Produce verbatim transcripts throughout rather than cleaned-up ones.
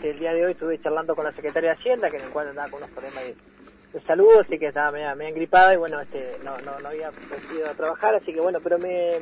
este, el día de hoy estuve charlando con la secretaria de Hacienda, que en el cual andaba con unos problemas de, de salud, así que estaba media, media engripada y bueno, este, no, no, no había podido trabajar, así que bueno, pero me,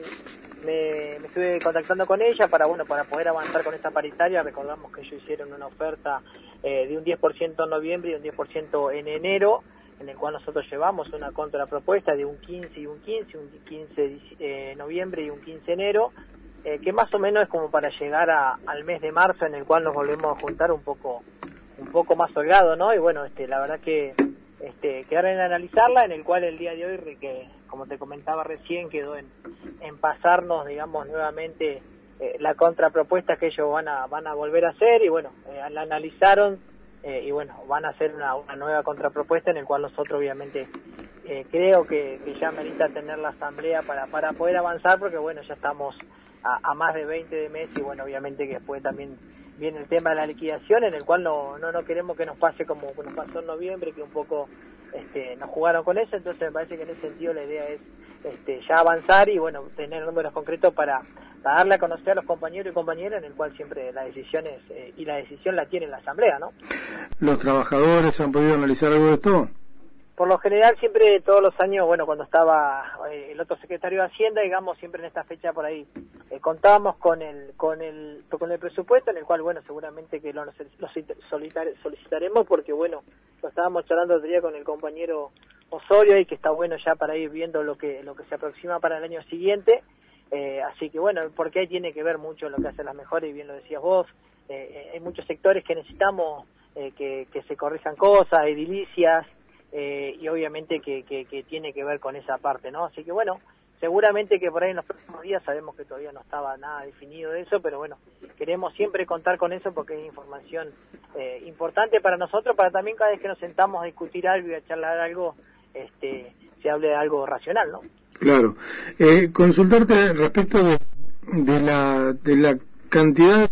me, me estuve contactando con ella para, bueno, para poder avanzar con esta paritaria. Recordamos que ellos hicieron una oferta eh, de un diez por ciento en noviembre y un diez por ciento en enero, en el cual nosotros llevamos una contrapropuesta de un quince y un quince, un quince eh, noviembre y un quince enero, eh, que más o menos es como para llegar a, al mes de marzo, en el cual nos volvemos a juntar un poco un poco más holgado, ¿no? Y bueno, este la verdad que este quedar en analizarla, en el cual el día de hoy, que como te comentaba recién, quedó en, en pasarnos, digamos, nuevamente eh, la contrapropuesta que ellos van a van a volver a hacer, y bueno, eh, la analizaron. Eh, y bueno, van a hacer una, una nueva contrapropuesta, en el cual nosotros obviamente eh, creo que, que ya merita tener la asamblea para, para poder avanzar, porque bueno, ya estamos a, a más de veinte de mes, y bueno, obviamente que después también viene el tema de la liquidación, en el cual no no, no queremos que nos pase como nos pasó en noviembre, que un poco este, nos jugaron con eso. Entonces me parece que en ese sentido la idea es este, ya avanzar y bueno, tener números concretos para, para darle a conocer a los compañeros y compañeras, en el cual siempre la decisión es, eh, y la decisión la tiene la asamblea, ¿no? ¿Los trabajadores han podido analizar algo de esto? Por lo general, siempre, todos los años, bueno, cuando estaba eh, el otro secretario de Hacienda, digamos, siempre en esta fecha por ahí, eh, contábamos con el con el con el presupuesto, en el cual, bueno, seguramente que lo, lo solicitaremos, porque, bueno, lo estábamos charlando otro día con el compañero Osorio, y que está bueno ya para ir viendo lo que lo que se aproxima para el año siguiente. Eh, así que, bueno, porque ahí tiene que ver mucho lo que hacen las mejores, y bien lo decías vos, eh, eh, hay muchos sectores que necesitamos eh, que, que se corrijan cosas, edilicias, Eh, y obviamente que, que, que tiene que ver con esa parte, ¿no? Así que bueno, seguramente que por ahí en los próximos días, sabemos que todavía no estaba nada definido de eso, pero bueno, queremos siempre contar con eso, porque es información eh, importante para nosotros, para también cada vez que nos sentamos a discutir algo y a charlar algo, este, se hable de algo racional, ¿no? Claro. Eh, consultarte respecto de, de la de la cantidad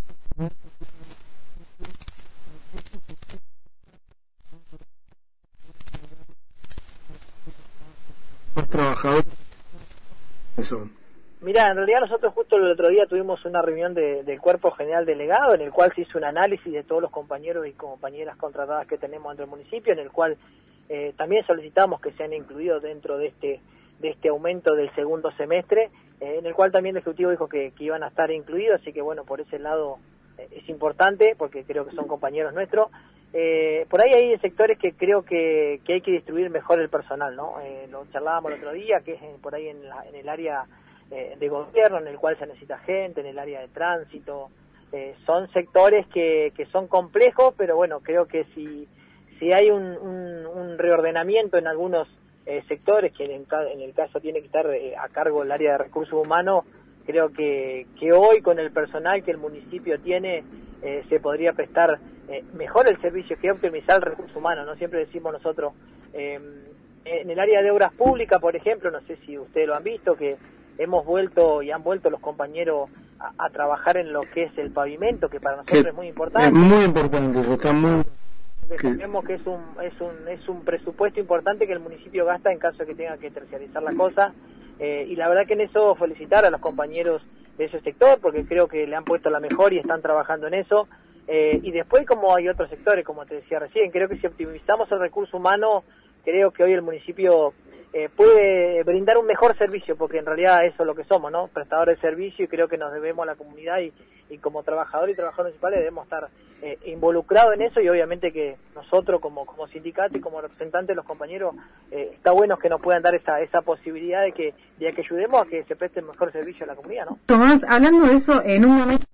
trabajadores son. Mira, en realidad nosotros justo el otro día tuvimos una reunión de, del Cuerpo General Delegado, en el cual se hizo un análisis de todos los compañeros y compañeras contratadas que tenemos dentro del municipio, en el cual eh, también solicitamos que sean incluidos dentro de este de este aumento del segundo semestre, eh, en el cual también el Ejecutivo dijo que, que iban a estar incluidos, así que bueno, por ese lado eh, es importante, porque creo que son compañeros nuestros. Eh, por ahí hay sectores que creo que, que hay que distribuir mejor el personal, ¿no? Eh, lo charlábamos el otro día, que es en, por ahí en, la, en el área eh, de gobierno, en el cual se necesita gente, en el área de tránsito. Eh, son sectores que, que son complejos, pero bueno, creo que si, si hay un, un, un reordenamiento en algunos eh, sectores, que en, en el caso tiene que estar eh, a cargo el área de recursos humanos, creo que, que hoy con el personal que el municipio tiene eh, se podría prestar eh, mejor el servicio, que optimizar el recurso humano, ¿no? Siempre decimos nosotros, eh, en el área de obras públicas, por ejemplo, no sé si ustedes lo han visto, que hemos vuelto y han vuelto los compañeros a, a trabajar en lo que es el pavimento, que para nosotros que es muy importante. Es muy importante, eso está muy... Sabemos que es un, es un es un presupuesto importante que el municipio gasta en caso de que tenga que terciarizar la cosa, eh, y la verdad que en eso felicitar a los compañeros de ese sector, porque creo que le han puesto la mejor y están trabajando en eso. Eh, y después, como hay otros sectores, como te decía recién, creo que si optimizamos el recurso humano, creo que hoy el municipio eh, puede brindar un mejor servicio, porque en realidad eso es lo que somos, ¿no? Prestadores de servicio, y creo que nos debemos a la comunidad, y, y como trabajadores y trabajadores municipales debemos estar eh, involucrados en eso, y obviamente que nosotros como, como sindicato y como representantes de los compañeros, eh, está bueno que nos puedan dar esa, esa posibilidad de que, de que ayudemos a que se preste el mejor servicio a la comunidad, ¿no? Tomás, hablando de eso, en un momento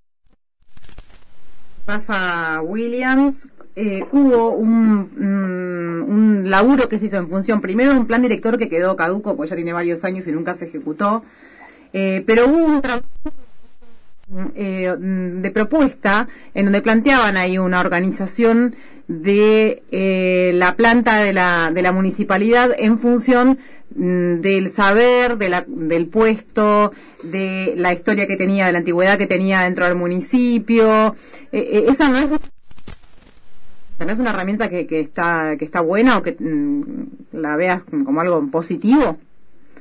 Rafa Williams, eh, hubo un, un, un laburo que se hizo en función, primero un plan director que quedó caduco, pues ya tiene varios años y nunca se ejecutó, eh, pero hubo un trabajo eh, de propuesta en donde planteaban ahí una organización de eh, la planta de la, de la municipalidad en función mm, del saber, de la, del puesto, de la historia que tenía, de la antigüedad que tenía dentro del municipio. Eh, eh, esa no es, no es una herramienta que, que está que está buena, o que mm, la veas como algo positivo.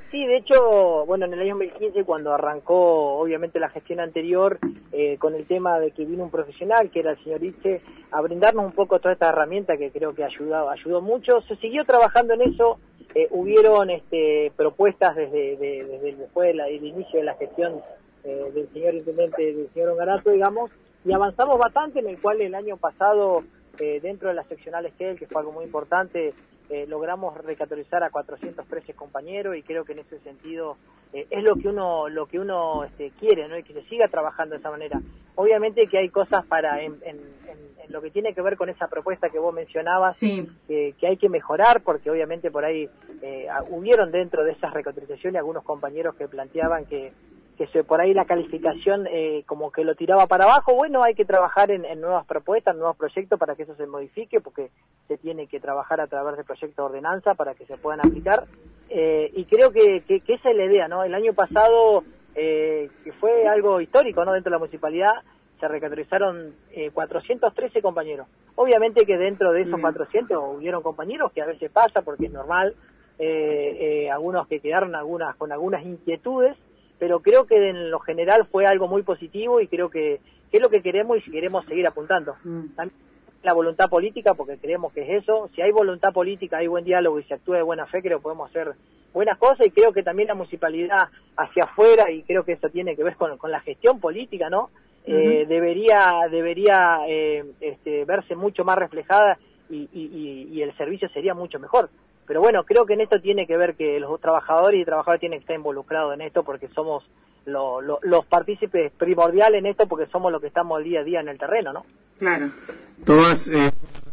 Sí, de hecho, bueno, en el año dos mil quince, cuando arrancó, obviamente, la gestión anterior, eh, con el tema de que vino un profesional, que era el señor Itze, a brindarnos un poco toda esta herramienta que creo que ayudó, ayudó mucho. Se siguió trabajando en eso, eh, hubieron este, propuestas desde, de, desde después del el inicio de la gestión eh, del señor intendente, del señor Ongarato, digamos, y avanzamos bastante, en el cual el año pasado, eh, dentro de las seccionales que él, que fue algo muy importante, Eh, logramos recategorizar a cuatrocientos trece compañeros, y creo que en ese sentido eh, es lo que uno lo que uno este, quiere, ¿no? Y que se siga trabajando de esa manera. Obviamente que hay cosas para en, en, en, en lo que tiene que ver con esa propuesta que vos mencionabas, sí. que, que hay que mejorar, porque obviamente por ahí eh, hubieron dentro de esas recategorizaciones algunos compañeros que planteaban que que se, por ahí la calificación eh, como que lo tiraba para abajo. Bueno, hay que trabajar en, en nuevas propuestas, en nuevos proyectos para que eso se modifique, porque se tiene que trabajar a través de proyectos de ordenanza para que se puedan aplicar. Eh, y creo que, que, que esa es la idea, ¿no? El año pasado, eh, que fue algo histórico, ¿no? Dentro de la municipalidad se recategorizaron eh, cuatrocientos trece compañeros. Obviamente que dentro de esos cuatrocientos hubieron compañeros que a veces pasa, porque es normal, eh, eh, algunos que quedaron algunas con algunas inquietudes, pero creo que en lo general fue algo muy positivo, y creo que, que es lo que queremos, y si queremos seguir apuntando. Mm. También la voluntad política, porque creemos que es eso. Si hay voluntad política, hay buen diálogo y se actúa de buena fe, creo que podemos hacer buenas cosas, y creo que también la municipalidad hacia afuera, y creo que eso tiene que ver con, con la gestión política, ¿no? Uh-huh. Eh, debería debería eh, este, verse mucho más reflejada, y, y, y, y el servicio sería mucho mejor. Pero bueno, creo que en esto tiene que ver que los trabajadores y trabajadores tienen que estar involucrados en esto, porque somos lo, lo, los partícipes primordiales en esto, porque somos los que estamos día a día en el terreno, ¿no? Claro. Tomás, eh,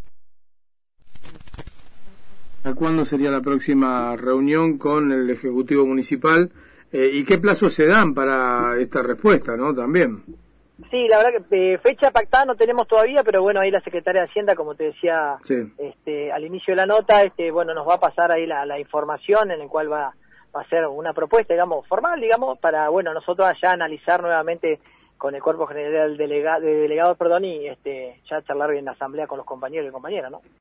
¿cuándo sería la próxima reunión con el Ejecutivo Municipal? Eh, ¿Y qué plazos se dan para esta respuesta, no? También. Sí, la verdad que eh, fecha pactada no tenemos todavía, pero bueno, ahí la Secretaria de Hacienda, como te decía sí. este, al inicio de la nota, este, bueno, nos va a pasar ahí la, la información en la cual va, va a ser una propuesta, digamos, formal, digamos, para, bueno, nosotros allá analizar nuevamente con el Cuerpo General delega, de Delegados, perdón, y este, ya charlar en la asamblea con los compañeros y compañeras, ¿no?